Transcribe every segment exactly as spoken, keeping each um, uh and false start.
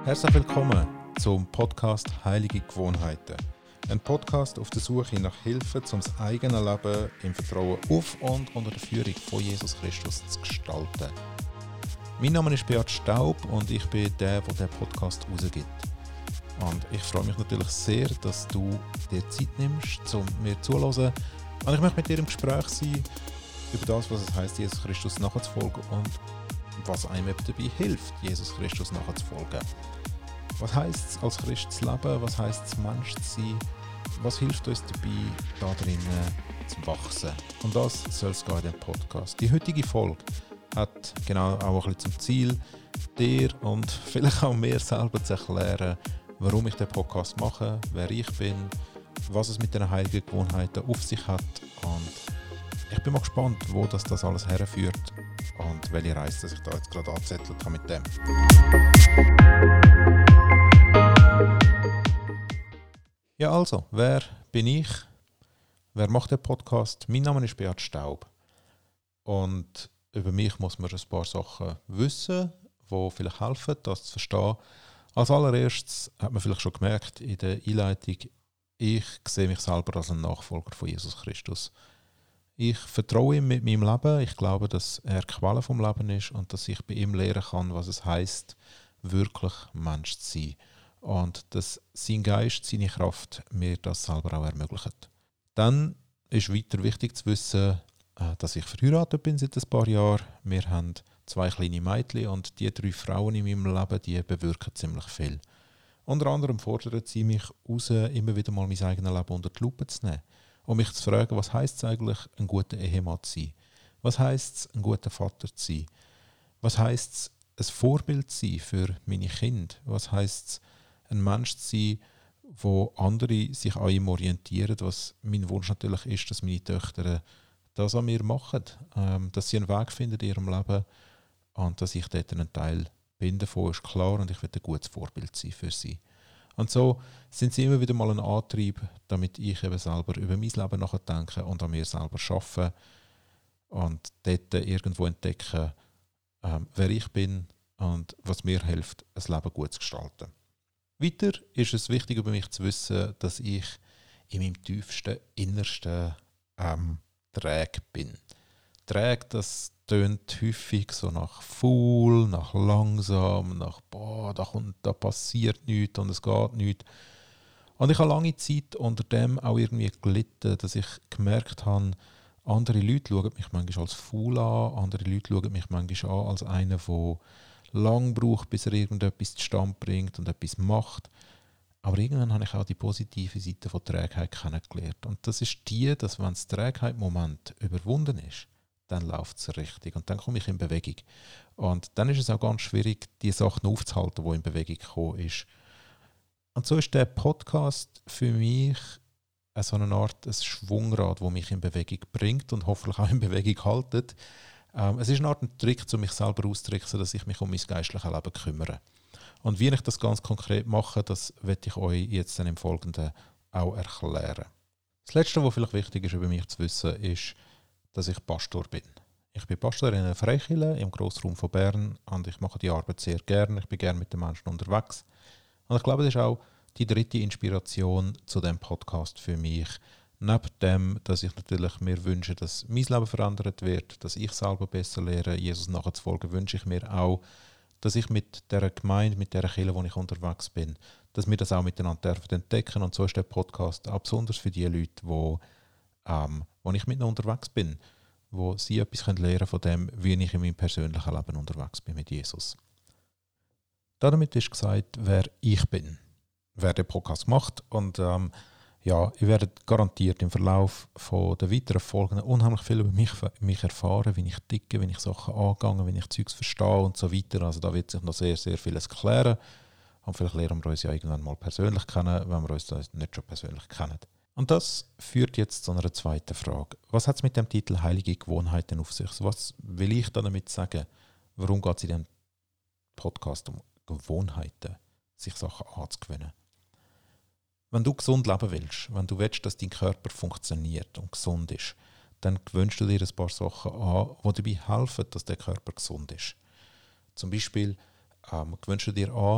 Herzlich willkommen zum Podcast Heilige Gewohnheiten. Ein Podcast auf der Suche nach Hilfe, um das eigene Leben im Vertrauen auf und unter der Führung von Jesus Christus zu gestalten. Mein Name ist Beat Staub und ich bin der, der den Podcast rausgibt. Und ich freue mich natürlich sehr, dass du dir Zeit nimmst, um mir zuzuhören. Und ich möchte mit dir im Gespräch sein über das, was es heisst, Jesus Christus nachzufolgen und was einem dabei hilft, Jesus Christus nachzufolgen. Was heisst es, als Christ zu leben? Was heisst es, Mensch zu sein? Was hilft uns dabei, da drinnen zu wachsen? Und das soll es gehen in diesem Podcast. Die heutige Folge hat genau auch ein bisschen zum Ziel, dir und vielleicht auch mir selber zu erklären, warum ich den Podcast mache, wer ich bin, was es mit den heiligen Gewohnheiten auf sich hat. Und ich bin mal gespannt, wo das, das alles herführt und welche Reise dass ich da jetzt gerade angezettelt habe mit dem. Ja, also, wer bin ich? Wer macht den Podcast? Mein Name ist Beat Staub. Und über mich muss man ein paar Sachen wissen, die vielleicht helfen, das zu verstehen. Als allererstes hat man vielleicht schon gemerkt in der Einleitung, ich sehe mich selber als ein Nachfolger von Jesus Christus. Ich vertraue ihm mit meinem Leben. Ich glaube, dass er die Quelle vom Leben ist und dass ich bei ihm lernen kann, was es heisst, wirklich Mensch zu sein. Und dass sein Geist, seine Kraft mir das selber auch ermöglicht. Dann ist weiter wichtig zu wissen, dass ich verheiratet bin seit ein paar Jahren. Wir haben zwei kleine Mädchen und die drei Frauen in meinem Leben, die bewirken ziemlich viel. Unter anderem fordern sie mich raus, immer wieder mal mein eigenes Leben unter die Lupe zu nehmen. Um mich zu fragen, was heisst es eigentlich, ein guter Ehemann zu sein? Was heisst es, ein guter Vater zu sein? Was heisst es, ein Vorbild zu sein für meine Kinder? Was heisst es, ein Mensch zu sein, wo andere sich an ihm orientieren? Was mein Wunsch natürlich ist, dass meine Töchter das an mir machen, ähm, dass sie einen Weg finden in ihrem Leben und dass ich dort einen Teil bin davon, ist klar, und ich will ein gutes Vorbild sein für sie. Und so sind sie immer wieder mal ein Antrieb, damit ich eben selber über mein Leben nachdenke und an mir selber arbeite und dort irgendwo entdecke, ähm, wer ich bin und was mir hilft, ein Leben gut zu gestalten. Weiter ist es wichtig über mich zu wissen, dass ich in meinem tiefsten, innersten ähm, träge bin. Träge, das tönt häufig so nach faul, nach langsam, nach boah, da, kommt, da passiert nichts und es geht nichts. Und ich habe lange Zeit unter dem auch irgendwie gelitten, dass ich gemerkt habe, andere Leute schauen mich manchmal als faul an, andere Leute schauen mich manchmal an als einer, der lang braucht, bis er irgendetwas zustande bringt und etwas macht. Aber irgendwann habe ich auch die positive Seite von Trägheit kennengelernt. Und das ist die, dass wenn das Trägheit-Moment überwunden ist, dann läuft es richtig und dann komme ich in Bewegung. Und dann ist es auch ganz schwierig, die Sachen aufzuhalten, die in Bewegung gekommen ist. Und so ist der Podcast für mich so eine Art ein Schwungrad, das mich in Bewegung bringt und hoffentlich auch in Bewegung haltet. Ähm, es ist eine Art ein Trick, um mich selber auszutricksen, dass ich mich um mein geistliches Leben kümmere. Und wie ich das ganz konkret mache, das werde ich euch jetzt dann im Folgenden auch erklären. Das Letzte, was vielleicht wichtig ist, über mich zu wissen, ist, dass ich Pastor bin. Ich bin Pastor in einer Freikirche im Grossraum von Bern und ich mache die Arbeit sehr gerne. Ich bin gerne mit den Menschen unterwegs. Und ich glaube, das ist auch die dritte Inspiration zu diesem Podcast für mich. Neben dem, dass ich natürlich mir wünsche, dass mein Leben verändert wird, dass ich selber besser lehre, Jesus nachzufolgen, wünsche ich mir auch, dass ich mit der Gemeinde, mit der Kirche, wo ich unterwegs bin, dass wir das auch miteinander entdecken. Und so ist der Podcast auch besonders für die Leute, die Ähm, wo ich mit ihnen unterwegs bin, wo sie etwas lernen können von dem, wie ich in meinem persönlichen Leben unterwegs bin mit Jesus. Damit ist gesagt, wer ich bin, wer den Podcast macht. Und ähm, ja, ihr werdet garantiert im Verlauf von der weiteren Folgen unheimlich viel über mich, mich erfahren, wie ich ticke, wie ich Sachen angehe, wie ich Zeugs verstehe und so weiter. Also da wird sich noch sehr, sehr vieles klären. Und vielleicht lernen wir uns ja irgendwann mal persönlich kennen, wenn wir uns das nicht schon persönlich kennen. Und das führt jetzt zu einer zweiten Frage. Was hat es mit dem Titel Heilige Gewohnheiten auf sich? Was will ich damit sagen? Warum geht es in diesem Podcast um Gewohnheiten, sich Sachen anzugewöhnen? Wenn du gesund leben willst, wenn du willst, dass dein Körper funktioniert und gesund ist, dann gewöhnst du dir ein paar Sachen an, die dabei helfen, dass der Körper gesund ist. Zum Beispiel ähm, gewöhnst du dir an,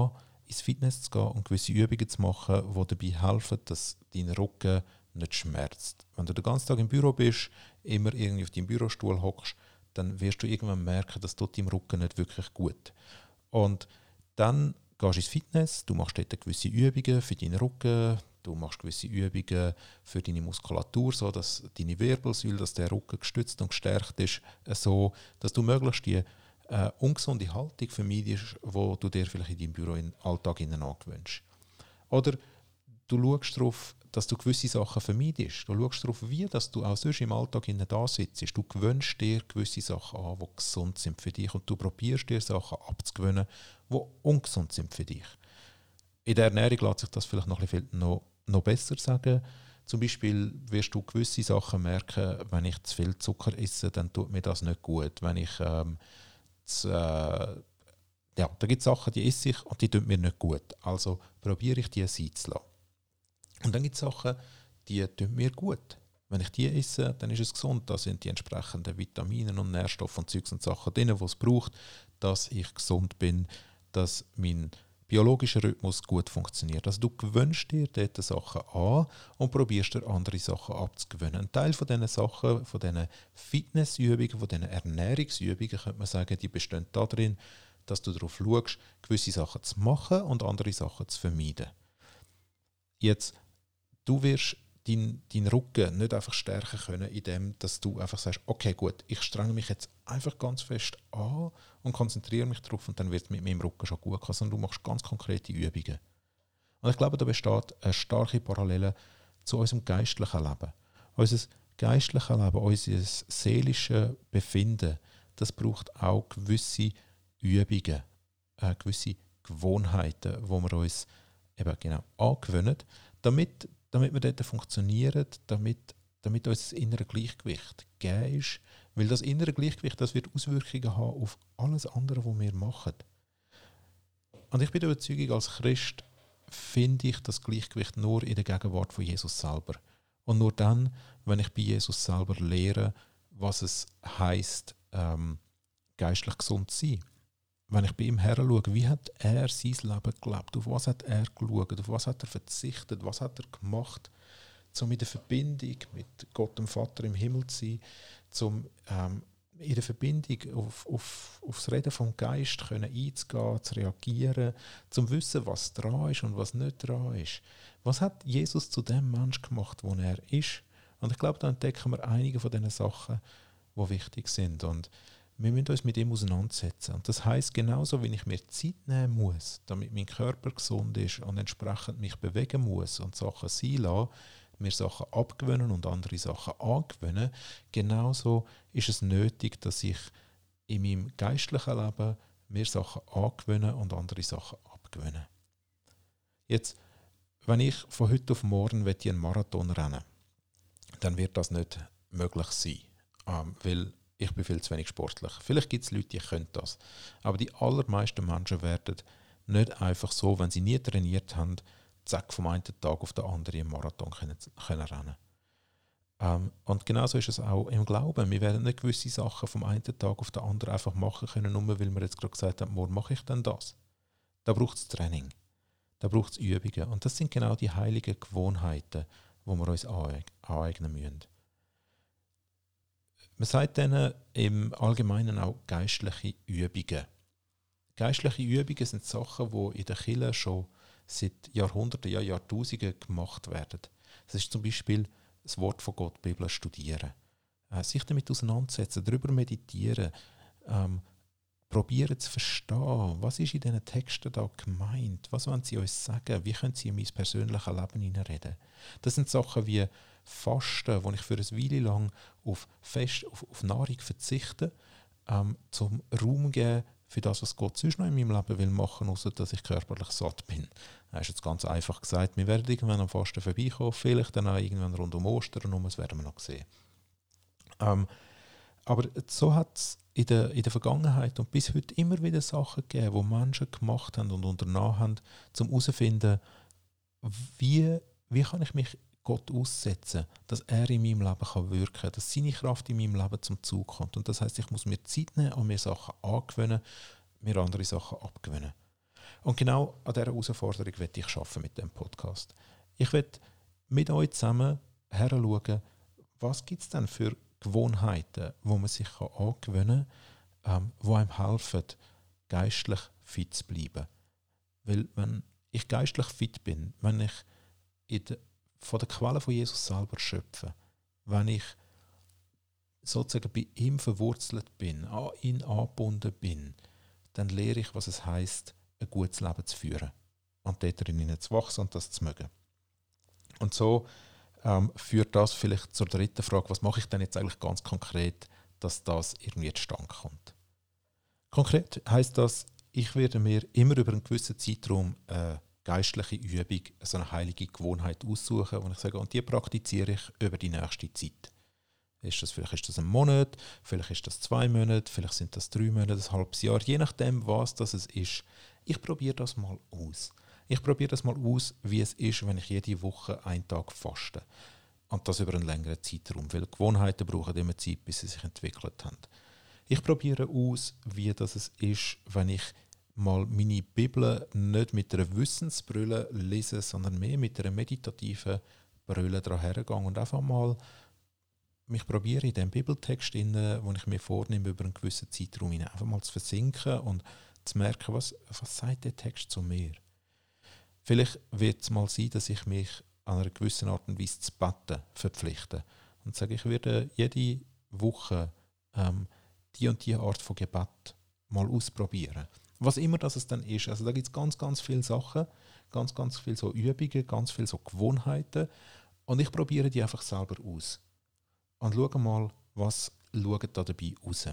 ins Fitness zu gehen und gewisse Übungen zu machen, die dabei helfen, dass dein Rücken nicht schmerzt. Wenn du den ganzen Tag im Büro bist, immer irgendwie auf deinem Bürostuhl hockst, dann wirst du irgendwann merken, das tut deinem Rücken nicht wirklich gut. Und dann gehst du ins Fitness, du machst dort gewisse Übungen für deinen Rücken, du machst gewisse Übungen für deine Muskulatur, so dass deine Wirbelsäule, dass der Rücken gestützt und gestärkt ist, so dass du möglichst die äh, ungesunde Haltung vermeidest, die du dir vielleicht in deinem Büro im Alltag angewöhnst. Oder du schaust darauf, dass du gewisse Sachen vermeidest. Du schaust darauf, wie dass du auch sonst im Alltag da sitzt. Du gewöhnst dir gewisse Sachen an, die gesund sind für dich, und du probierst dir Sachen abzugewöhnen, die ungesund sind für dich. In der Ernährung lässt sich das vielleicht noch, ein bisschen noch, noch besser sagen. Zum Beispiel wirst du gewisse Sachen merken, wenn ich zu viel Zucker esse, dann tut mir das nicht gut. Wenn ich ähm, zu, äh, ja, da gibt es Sachen, die esse ich und die tun mir nicht gut. Also probiere ich die sein zu lassen. Und dann gibt es Sachen, die tun mir gut. Wenn ich die esse, dann ist es gesund. Da sind die entsprechenden Vitamine und Nährstoffe und Zeugs und Sachen drin, die es braucht, dass ich gesund bin, dass mein biologischer Rhythmus gut funktioniert. Also du gewöhnst dir dort Sachen an und probierst dir andere Sachen abzugewöhnen. Ein Teil von diesen Sachen, von diesen Fitnessübungen, von diesen Ernährungsübungen, könnte man sagen, die bestehen darin, dass du darauf schaust, gewisse Sachen zu machen und andere Sachen zu vermeiden. Jetzt, du wirst deinen dein Rücken nicht einfach stärken können, indem dass du einfach sagst, okay gut, ich strenge mich jetzt einfach ganz fest an und konzentriere mich darauf und dann wird es mit meinem Rücken schon gut gehen, sondern du machst ganz konkrete Übungen. Und ich glaube, da besteht eine starke Parallele zu unserem geistlichen Leben. Unser geistliches Leben, unser seelisches Befinden, das braucht auch gewisse Übungen, äh, gewisse Gewohnheiten, wo wir uns eben genau angewöhnen, damit damit wir dort funktionieren, damit, damit unser inneres Gleichgewicht gegeben ist. Weil das innere Gleichgewicht, das wird Auswirkungen haben auf alles andere, was wir machen. Und ich bin der Überzeugung, als Christ finde ich das Gleichgewicht nur in der Gegenwart von Jesus selber. Und nur dann, wenn ich bei Jesus selber lehre, was es heisst, ähm, geistlich gesund zu sein. Wenn ich bei ihm her schaue, wie hat er sein Leben gelebt, auf was hat er geschaut, auf was hat er verzichtet, was hat er gemacht, um in der Verbindung mit Gott dem Vater im Himmel zu sein, um ähm, in der Verbindung auf, auf, auf das Reden vom Geist können einzugehen, zu reagieren, zum zu wissen, was dran ist und was nicht dran ist. Was hat Jesus zu dem Mensch gemacht, wo er ist? Und ich glaube, da entdecken wir einige von diesen Sachen, die wichtig sind. Und wir müssen uns mit ihm auseinandersetzen. Und das heisst, genauso wie ich mir Zeit nehmen muss, damit mein Körper gesund ist und entsprechend mich bewegen muss und Sachen sein lassen, mir Sachen abgewöhnen und andere Sachen angewöhnen, genauso ist es nötig, dass ich in meinem geistlichen Leben mir Sachen angewöhne und andere Sachen abgewöhne. Jetzt, wenn ich von heute auf morgen einen Marathon rennen will, dann wird das nicht möglich sein, ähm, weil ich bin viel zu wenig sportlich. Vielleicht gibt es Leute, die können das. Aber die allermeisten Menschen werden nicht einfach so, wenn sie nie trainiert haben, zack, vom einen Tag auf den anderen im Marathon können, können rennen. Ähm, und genauso ist es auch im Glauben. Wir werden nicht gewisse Sachen vom einen Tag auf den anderen einfach machen können, nur weil wir jetzt gerade gesagt haben, morgen mache ich dann das. Da braucht es Training. Da braucht es Übungen. Und das sind genau die heiligen Gewohnheiten, die wir uns aneignen müssen. Man sagt denen im Allgemeinen auch geistliche Übungen. Geistliche Übungen sind Sachen, die in der Kirche schon seit Jahrhunderten, ja Jahrtausenden gemacht werden. Das ist zum Beispiel das Wort von Gott, die Bibel studieren. Äh, sich damit auseinandersetzen, darüber meditieren, ähm, probieren zu verstehen, was ist in diesen Texten da gemeint, was wollen sie uns sagen, wie können sie in mein persönliches Leben hineinreden. Das sind Sachen wie Fasten, wo ich für eine Weile lang auf, Fest, auf, auf Nahrung verzichte, ähm, zum Raum geben für das, was Gott sonst noch in meinem Leben will machen, außer dass ich körperlich satt bin. Das ist jetzt ganz einfach gesagt. Wir werden irgendwann am Fasten vorbeikommen, vielleicht dann auch irgendwann rund um Ostern herum, das werden wir noch sehen. Ähm, aber so hat es in der, in der Vergangenheit und bis heute immer wieder Sachen gegeben, die Menschen gemacht haben und unternommen haben, um herauszufinden, wie, wie kann ich mich Gott aussetzen, dass er in meinem Leben kann wirken kann, dass seine Kraft in meinem Leben zum Zug kommt. Und das heisst, ich muss mir Zeit nehmen und mir Sachen angewöhnen, mir andere Sachen abgewöhnen. Und genau an dieser Herausforderung werde ich arbeiten mit dem Podcast. Ich werde mit euch zusammen heranschauen, was gibt es denn für Gewohnheiten, wo man sich angewöhnen kann, ähm, die einem helfen, geistlich fit zu bleiben. Weil wenn ich geistlich fit bin, wenn ich in de, von der Quelle von Jesus selber schöpfe, wenn ich sozusagen bei ihm verwurzelt bin, an ihn angebunden bin, dann lehre ich, was es heisst, ein gutes Leben zu führen und dort drinnen zu wachsen und das zu mögen. Und so ähm, führt das vielleicht zur dritten Frage, was mache ich denn jetzt eigentlich ganz konkret, dass das irgendwie zustande kommt. Konkret heisst das, ich werde mir immer über einen gewissen Zeitraum eine geistliche Übung, so eine heilige Gewohnheit aussuchen, wo ich sage, und die praktiziere ich über die nächste Zeit. Ist das, vielleicht ist das ein Monat, vielleicht ist das zwei Monate, vielleicht sind das drei Monate, ein halbes Jahr, je nachdem, was das ist. Ich probiere das mal aus. Ich probiere das mal aus, wie es ist, wenn ich jede Woche einen Tag faste. Und das über einen längeren Zeitraum, weil Gewohnheiten brauchen immer Zeit, bis sie sich entwickelt haben. Ich probiere aus, wie das ist, wenn ich mal meine Bibel nicht mit einer Wissensbrille lese, sondern mehr mit einer meditativen Brille daran hergehe und einfach mal mich probiere in dem Bibeltext, wo ich mir vornehme, über einen gewissen Zeitraum hinein, einfach mal zu versinken und zu merken, was, was sagt der Text zu mir. Vielleicht wird es mal sein, dass ich mich an einer gewissen Art und Weise zu beten verpflichte und sage, ich werde jede Woche ähm, die und die Art von Gebet mal ausprobieren. Was immer das es dann ist. Also da gibt es ganz, ganz viele Sachen, ganz, ganz viele so Übungen, ganz viele so Gewohnheiten und ich probiere die einfach selber aus. Und schaue mal, was schaut da dabei raus.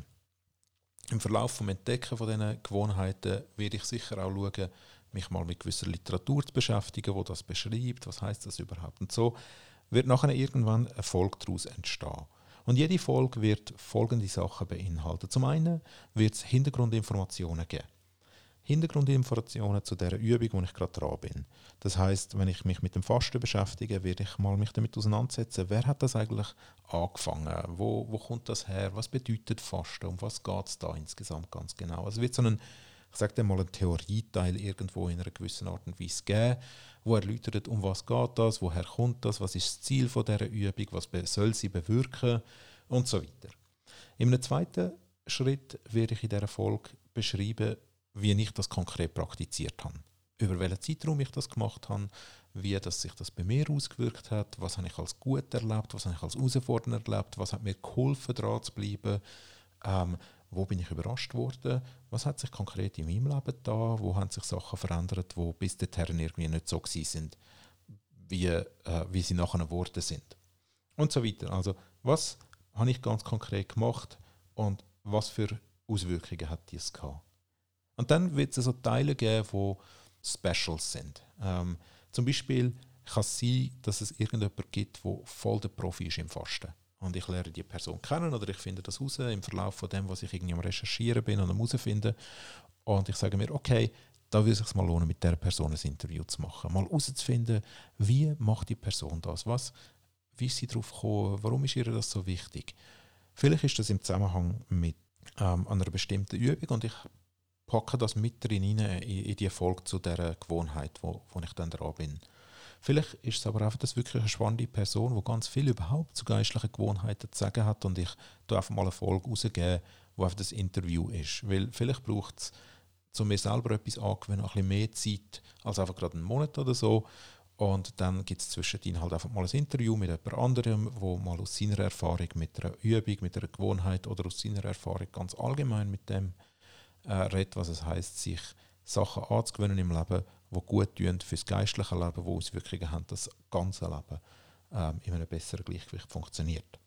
Im Verlauf des Entdecken von diesen Gewohnheiten werde ich sicher auch schauen, mich mal mit gewisser Literatur zu beschäftigen, die das beschreibt, was heißt das überhaupt. Und so wird nachher irgendwann eine Folge daraus entstehen. Und jede Folge wird folgende Sachen beinhalten. Zum einen wird es Hintergrundinformationen geben. Hintergrundinformationen zu dieser Übung, wo ich gerade dran bin. Das heisst, wenn ich mich mit dem Fasten beschäftige, werde ich mal mich damit auseinandersetzen, wer hat das eigentlich angefangen? Wo, wo kommt das her? Was bedeutet Fasten? Um was geht es da insgesamt ganz genau? Also es wird so einen, ich sage mal, einen Theorieteil irgendwo in einer gewissen Art und Weise geben, wo erläutert, um was geht das, woher kommt das, was ist das Ziel von dieser Übung, was soll sie bewirken und so weiter. In einem zweiten Schritt werde ich in dieser Folge beschreiben, wie ich das konkret praktiziert habe. Über welchen Zeitraum ich das gemacht habe, wie das sich das bei mir ausgewirkt hat, was habe ich als gut erlebt, was habe ich als herausfordernd erlebt, was hat mir geholfen, dran zu bleiben, ähm, wo bin ich überrascht worden, was hat sich konkret in meinem Leben da, wo haben sich Sachen verändert, die bis dahin irgendwie nicht so gewesen sind, wie, äh, wie sie nachher geworden sind. Und so weiter. Also, was habe ich ganz konkret gemacht und was für Auswirkungen hat dies gehabt? Und dann wird es so Teile geben, die Specials sind. Ähm, zum Beispiel kann es sein, dass es irgendjemanden gibt, der voll der Profi ist im Fasten. Und ich lerne die Person kennen oder ich finde das raus im Verlauf von dem, was ich irgendwie am Recherchieren bin und am herausfinden. Und ich sage mir, okay, da würde es sich mal lohnen, mit dieser Person ein Interview zu machen. Mal herauszufinden, wie macht die Person das? Was, wie ist sie darauf gekommen? Warum ist ihr das so wichtig? Vielleicht ist das im Zusammenhang mit ähm, einer bestimmten Übung und ich packe das mit drin in, in die Folge zu dieser Gewohnheit, wo, wo ich dann dran bin. Vielleicht ist es aber einfach das wirklich eine spannende Person, die ganz viel überhaupt zu geistlichen Gewohnheiten zu sagen hat und ich da einfach mal eine Folge rausgebe, wo einfach das Interview ist. Weil vielleicht braucht es, um mir selber etwas angewöhnen, ein bisschen mehr Zeit als einfach gerade einen Monat oder so. Und dann gibt es zwischendrin halt einfach mal ein Interview mit jemand anderem, wo mal aus seiner Erfahrung mit einer Übung, mit einer Gewohnheit oder aus seiner Erfahrung ganz allgemein mit dem äh, redet, was es heisst, sich Sachen anzugewöhnen im Leben, die gut tun für das geistliche Leben, die Auswirkungen haben, dass das ganze Leben ähm, in einem besseren Gleichgewicht funktioniert.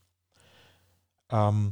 Ähm,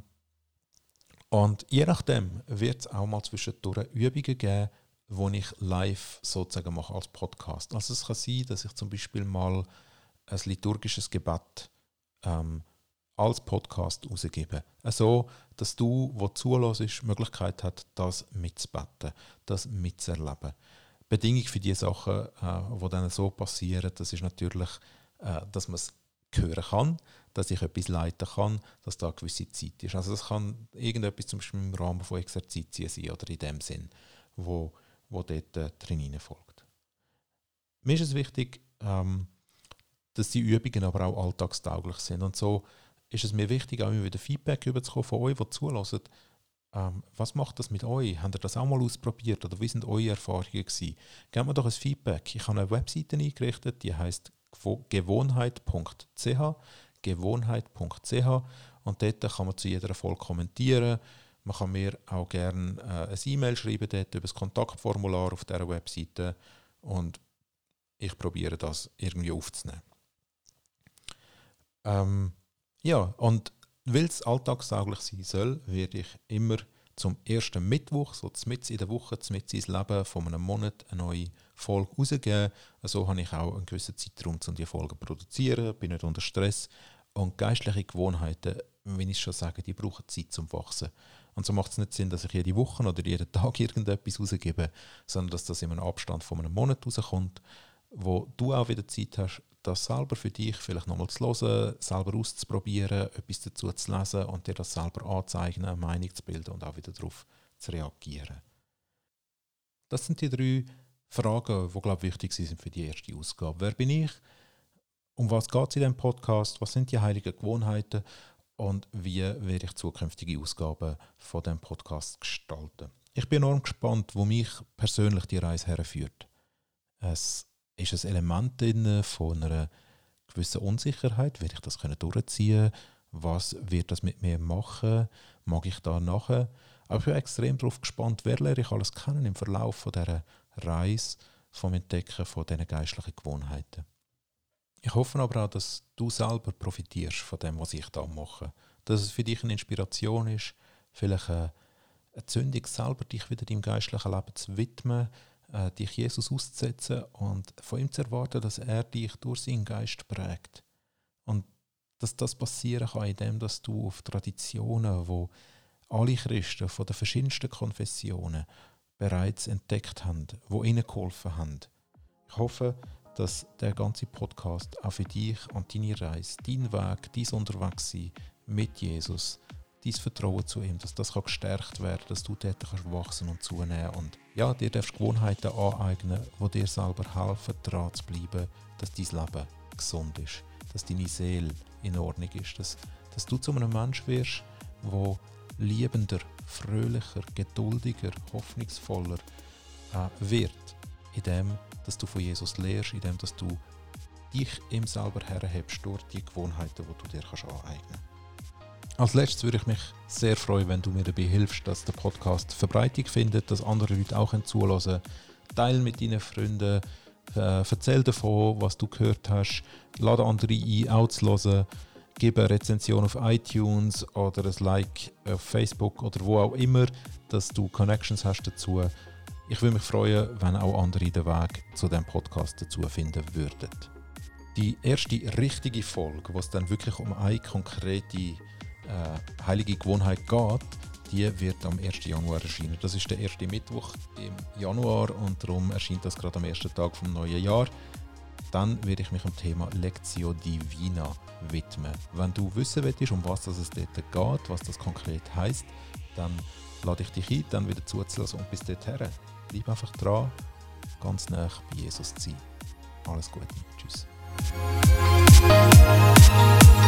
und je nachdem wird es auch mal zwischendurch Übungen geben, die ich live sozusagen mache als Podcast. Also es kann sein, dass ich zum Beispiel mal ein liturgisches Gebet ähm, als Podcast rausgebe. So, dass du, der zuhörst, die Möglichkeit hast, das mitzubeten, das mitzuerleben. Die Bedingung für die Sachen, äh, die dann so passieren, das ist natürlich, äh, dass man es hören kann, dass ich etwas leiten kann, dass da eine gewisse Zeit ist. Also das kann irgendetwas zum Beispiel im Rahmen von Exerzitien sein oder in dem Sinn, wo, wo dort äh, drin folgt. Mir ist es wichtig, ähm, dass die Übungen aber auch alltagstauglich sind. Und so ist es mir wichtig, auch immer wieder Feedback überzukommen von euch, die zuhören. Ähm, was macht das mit euch? Habt ihr das auch mal ausprobiert oder wie sind eure Erfahrungen gewesen? Gebt mir doch ein Feedback. Ich habe eine Webseite eingerichtet, die heisst gewohnheit punkt c h gewohnheit punkt c h und dort kann man zu jeder Folge kommentieren. Man kann mir auch gerne äh, ein E-Mail schreiben dort über das Kontaktformular auf dieser Webseite und ich probiere das irgendwie aufzunehmen. Ähm, ja, und weil es alltagstauglich sein soll, werde ich immer zum ersten Mittwoch, so mitten in der Woche, mitten ins Leben von einem Monat, eine neue Folge rausgeben. So habe ich auch einen gewissen Zeitraum, um diese Folgen zu produzieren, bin nicht unter Stress. Und geistliche Gewohnheiten, wenn ich schon sage, die brauchen Zeit zum Wachsen. Und so macht es nicht Sinn, dass ich jede Woche oder jeden Tag irgendetwas rausgebe, sondern dass das in einem Abstand von einem Monat rauskommt, wo du auch wieder Zeit hast, das selber für dich vielleicht nochmal zu hören, selber auszuprobieren, etwas dazu zu lesen und dir das selber anzeichnen, eine Meinung zu bilden und auch wieder darauf zu reagieren. Das sind die drei Fragen, die, glaube ich, wichtig sind für die erste Ausgabe. Wer bin ich? Um was geht es in diesem Podcast? Was sind die heiligen Gewohnheiten? Und wie werde ich zukünftige Ausgaben von diesem Podcast gestalten? Ich bin enorm gespannt, wo mich persönlich die Reise herführt. Es ist ein Element drin von einer gewissen Unsicherheit. Werde ich das können durchziehen? Was wird das mit mir machen? Mag ich da nachher? Aber ich bin extrem darauf gespannt, wer lerne ich alles kennen im Verlauf von dieser Reise vom Entdecken von diesen geistlichen Gewohnheiten. Ich hoffe aber auch, dass du selber profitierst von dem, was ich da mache. Dass es für dich eine Inspiration ist, vielleicht eine Zündung selber, dich wieder deinem geistlichen Leben zu widmen, äh, dich Jesus auszusetzen und von ihm zu erwarten, dass er dich durch seinen Geist prägt. Und dass das passieren kann, indem dass du auf Traditionen, wo alle Christen von den verschiedensten Konfessionen bereits entdeckt haben, die ihnen geholfen haben. Ich hoffe, dass der ganze Podcast auch für dich und deine Reise, dein Weg, dein Unterwegssein mit Jesus, dein Vertrauen zu ihm, dass das gestärkt werden kann, dass du dort kannst wachsen und zunehmen und ja, dir darfst Gewohnheiten aneignen, die dir selber helfen, dran zu bleiben, dass dein Leben gesund ist, dass deine Seele in Ordnung ist, dass, dass du zu einem Mensch wirst, der liebender, fröhlicher, geduldiger, hoffnungsvoller äh, wird, in dem, dass du von Jesus lehrst, in dem, dass du dich ihm selber herhebst durch die Gewohnheiten, die du dir kannst aneignen kannst. Als letztes würde ich mich sehr freuen, wenn du mir dabei hilfst, dass der Podcast Verbreitung findet, dass andere Leute auch zuhören können. Teil mit deinen Freunden, äh, erzähl davon, was du gehört hast, lade andere ein, auch zu hören, gib eine Rezension auf iTunes oder ein Like auf Facebook oder wo auch immer, dass du Connections hast dazu. Ich würde mich freuen, wenn auch andere den Weg zu diesem Podcast dazu finden würden. Die erste richtige Folge, wo es dann wirklich um eine konkrete äh, heilige Gewohnheit geht, die wird am ersten Januar erscheinen. Das ist der erste Mittwoch im Januar und darum erscheint das gerade am ersten Tag vom neuen Jahr. Dann werde ich mich dem Thema Lectio Divina widmen. Wenn du wissen willst, um was es dort geht, was das konkret heisst, dann lade ich dich ein, dann wieder zuzulassen und bis dorthin. Bleib einfach dran, ganz nah bei Jesus zu sein. Alles Gute. Tschüss.